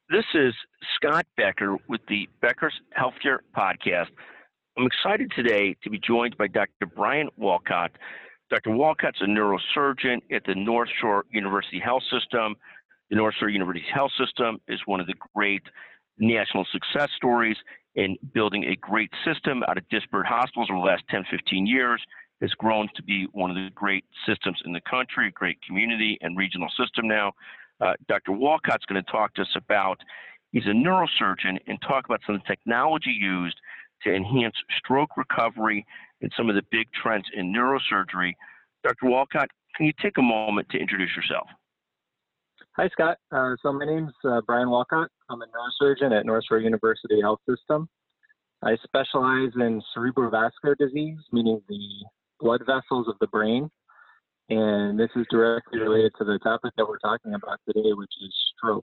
This is Scott Becker with the Becker's Healthcare Podcast. I'm excited today to be joined by Dr. Brian Wolcott. Dr. Wolcott's a neurosurgeon at the North Shore University Health System. The North Shore University Health System is one of the great national success stories in building a great system out of disparate hospitals over the last 10, 15 years. Has grown to be one of the great systems in the country, a great community and regional system now. Dr. Wolcott's going to talk to us about, he's a neurosurgeon, and talk about some of the technology used to enhance stroke recovery and some of the big trends in neurosurgery. Dr. Wolcott, can you take a moment to introduce yourself? Hi, Scott. So my name's Brian Wolcott. I'm a neurosurgeon at North Shore University Health System. I specialize in cerebrovascular disease, meaning the blood vessels of the brain. And this is directly related to the topic that we're talking about today, which is stroke.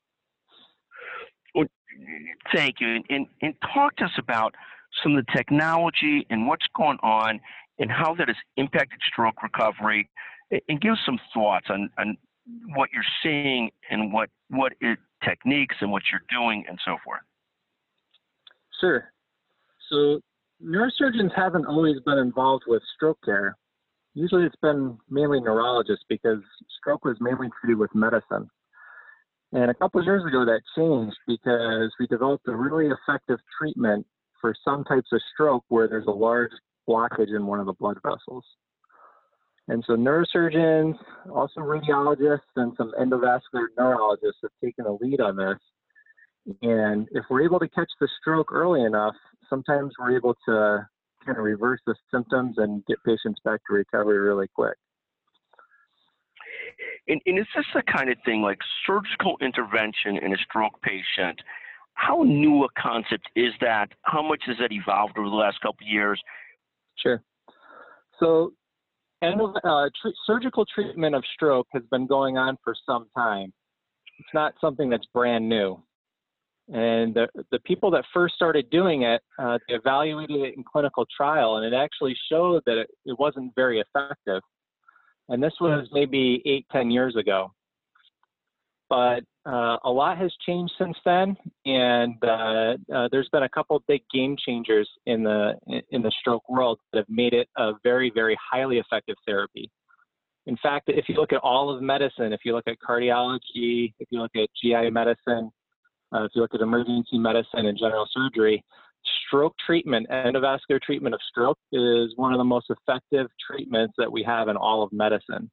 Well, thank you. And talk to us about some of the technology and what's going on and how that has impacted stroke recovery. And give us some thoughts on what you're seeing and what techniques and what you're doing and so forth. Sure. So neurosurgeons haven't always been involved with stroke care. Usually it's been mainly neurologists because stroke was mainly treated with medicine. And a couple of years ago that changed because we developed a really effective treatment for some types of stroke where there's a large blockage in one of the blood vessels. And so neurosurgeons, also radiologists, and some endovascular neurologists have taken a lead on this. And if we're able to catch the stroke early enough, sometimes we're able to kind of reverse the symptoms and get patients back to recovery really quick. And is this the kind of thing like surgical intervention in a stroke patient? How new a concept is that? How much has that evolved over the last couple of years? Sure. So surgical treatment of stroke has been going on for some time. It's not something that's brand new. And the people that first started doing it, they evaluated it in clinical trial, and it actually showed that it wasn't very effective. And this was maybe 8-10 years ago. But a lot has changed since then, and there's been a couple big game changers in the stroke world that have made it a very, very highly effective therapy. In fact, if you look at all of medicine, if you look at cardiology, if you look at GI medicine, if you look at emergency medicine and general surgery, stroke treatment, endovascular treatment of stroke is one of the most effective treatments that we have in all of medicine.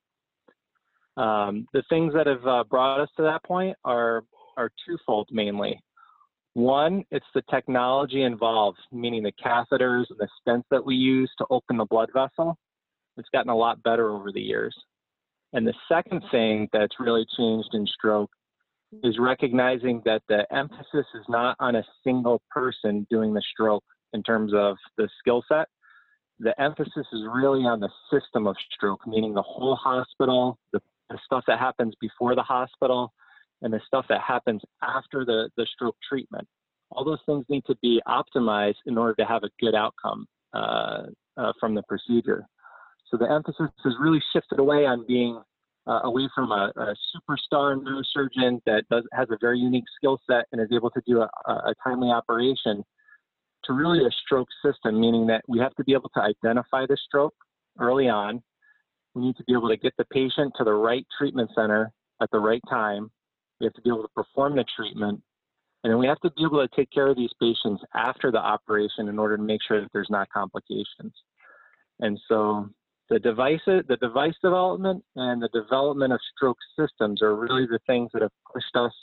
The things that have brought us to that point are twofold mainly. One, it's the technology involved, meaning the catheters and the stents that we use to open the blood vessel. It's gotten a lot better over the years. And the second thing that's really changed in stroke is recognizing that the emphasis is not on a single person doing the stroke in terms of the skill set. The emphasis is really on the system of stroke, meaning the whole hospital, the stuff that happens before the hospital, and the stuff that happens after the stroke treatment. All those things need to be optimized in order to have a good outcome from the procedure. So the emphasis has really shifted away on being away from a superstar neurosurgeon that has a very unique skill set and is able to do a timely operation to really a stroke system, meaning that we have to be able to identify the stroke early on. We need to be able to get the patient to the right treatment center at the right time. We have to be able to perform the treatment. And then we have to be able to take care of these patients after the operation in order to make sure that there's not complications. And so the device development and the development of stroke systems are really the things that have pushed us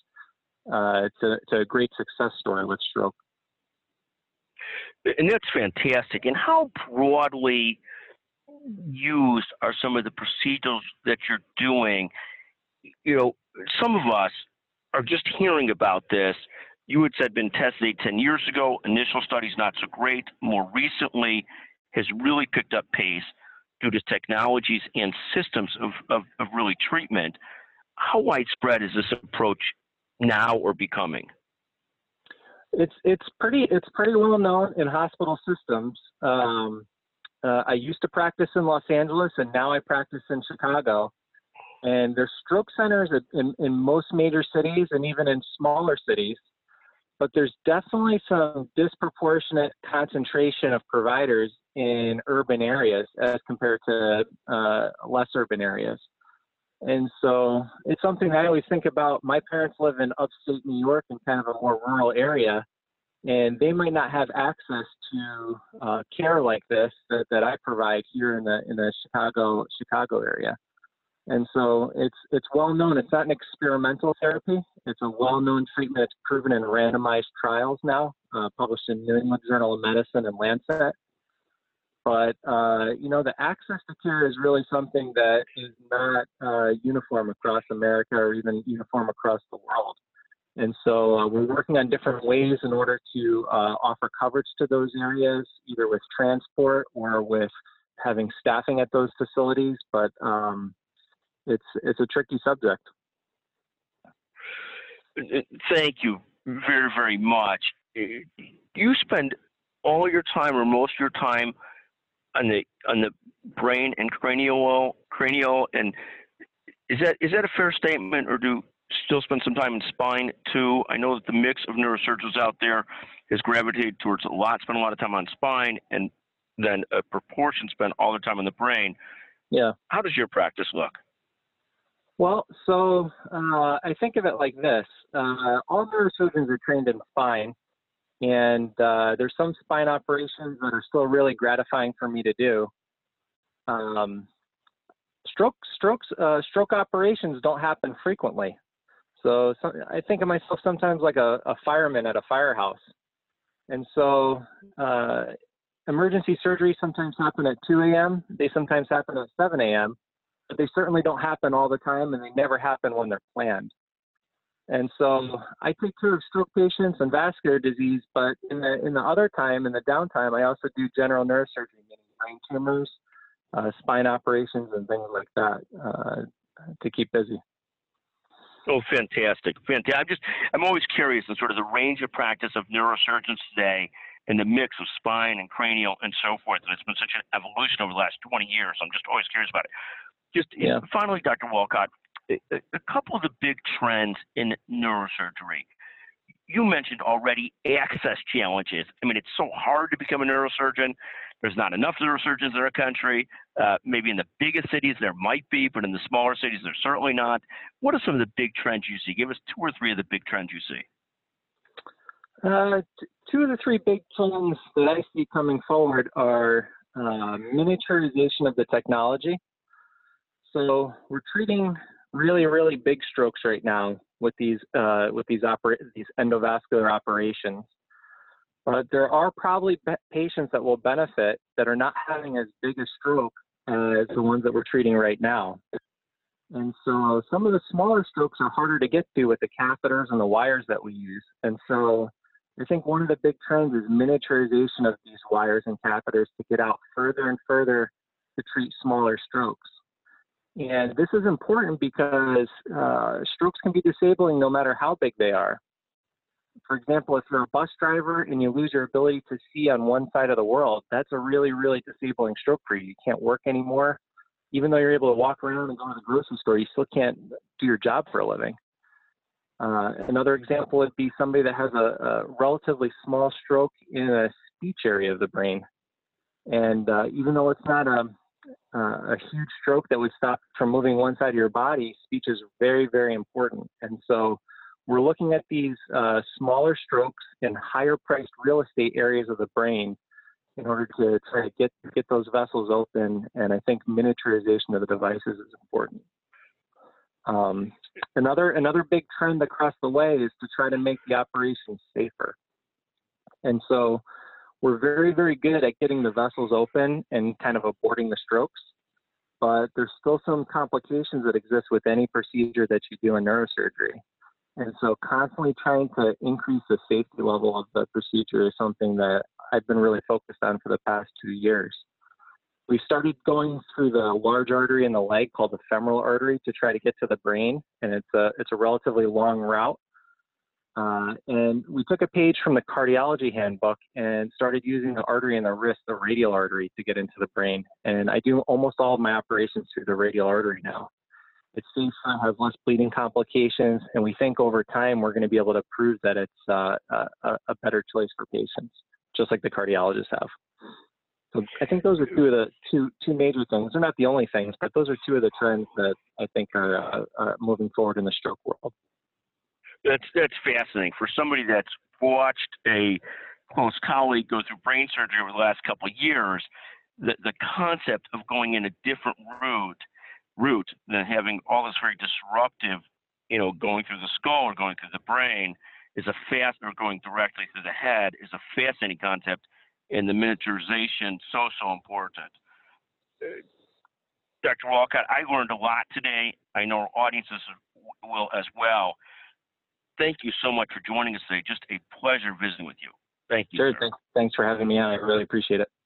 to a great success story with stroke. And that's fantastic. And how broadly used are some of the procedures that you're doing? You know, some of us are just hearing about this. You had said been tested 10 years ago. Initial studies not so great. More recently has really picked up pace due to technologies and systems of really treatment. How widespread is this approach now or becoming? It's pretty well known in hospital systems. I used to practice in Los Angeles, and now I practice in Chicago. And there's stroke centers in most major cities and even in smaller cities, but there's definitely some disproportionate concentration of providers in urban areas as compared to less urban areas. And so it's something I always think about. My parents live in upstate New York in kind of a more rural area, and they might not have access to care like this that I provide here in the Chicago area. And so it's well known. It's not an experimental therapy. It's a well-known treatment. It's proven in randomized trials now, published in New England Journal of Medicine and Lancet. But the access to care is really something that is not uniform across America or even uniform across the world. And so we're working on different ways in order to offer coverage to those areas, either with transport or with having staffing at those facilities. But it's a tricky subject. Thank you very, very much. You spend all your time or most of your time on the brain and cranial, and is that a fair statement, or do you still spend some time in spine too? I know that the mix of neurosurgeons out there has gravitated towards spend a lot of time on spine, and then a proportion spend all their time on the brain. Yeah. How does your practice look? Well, so I think of it like this. All neurosurgeons are trained in spine, and there's some spine operations that are still really gratifying for me to do. Stroke operations don't happen frequently. So I think of myself sometimes like a fireman at a firehouse. And so emergency surgery sometimes happen at 2 a.m. They sometimes happen at 7 a.m., but they certainly don't happen all the time, and they never happen when they're planned. And so I take care of stroke patients and vascular disease, but in the other time, in the downtime, I also do general neurosurgery, meaning brain tumors, spine operations, and things like that to keep busy. Oh, fantastic. I'm always curious in sort of the range of practice of neurosurgeons today and the mix of spine and cranial and so forth. And it's been such an evolution over the last 20 years. I'm just always curious about it. Finally, Dr. Walcott, a couple of the big trends in neurosurgery. You mentioned already access challenges. I mean, it's so hard to become a neurosurgeon. There's not enough neurosurgeons in our country. Maybe in the biggest cities there might be, but in the smaller cities there's certainly not. What are some of the big trends you see? Give us 2 or 3 of the big trends you see. 2 of the 3 big trends that I see coming forward are miniaturization of the technology. So we're treating really, really big strokes right now with these endovascular operations. But there are probably patients that will benefit that are not having as big a stroke as the ones that we're treating right now. And so some of the smaller strokes are harder to get to with the catheters and the wires that we use. And so I think one of the big trends is miniaturization of these wires and catheters to get out further and further to treat smaller strokes. And this is important because strokes can be disabling no matter how big they are. For example, if you're a bus driver and you lose your ability to see on one side of the world, that's a really, really disabling stroke for you. You can't work anymore. Even though you're able to walk around and go to the grocery store, you still can't do your job for a living. Another example would be somebody that has a relatively small stroke in a speech area of the brain. And even though it's not a huge stroke that would stop from moving one side of your body, speech is very, very important. And so we're looking at these smaller strokes in higher priced real estate areas of the brain in order to try to get those vessels open. And I think miniaturization of the devices is important. Another big trend across the way is to try to make the operation safer. And so we're very, very good at getting the vessels open and kind of aborting the strokes, but there's still some complications that exist with any procedure that you do in neurosurgery. And so constantly trying to increase the safety level of the procedure is something that I've been really focused on for the past 2 years. We started going through the large artery in the leg called the femoral artery to try to get to the brain, and it's a relatively long route. And we took a page from the cardiology handbook and started using the artery in the wrist, the radial artery, to get into the brain. And I do almost all of my operations through the radial artery now. it's safer, has less bleeding complications, and we think over time we're going to be able to prove that it's a better choice for patients, just like the cardiologists have. So I think those are two major things. They're not the only things, but those are two of the trends that I think are moving forward in the stroke world. That's fascinating. For somebody that's watched a close colleague go through brain surgery over the last couple of years, the concept of going in a different route than having all this very disruptive, going through the skull or going through the brain or going directly through the head is a fascinating concept. And the miniaturization, so important. Dr. Walcott, I learned a lot today. I know our audiences will as well. Thank you so much for joining us today. Just a pleasure visiting with you. Thank you. Sure. Thanks for having me on. I really appreciate it.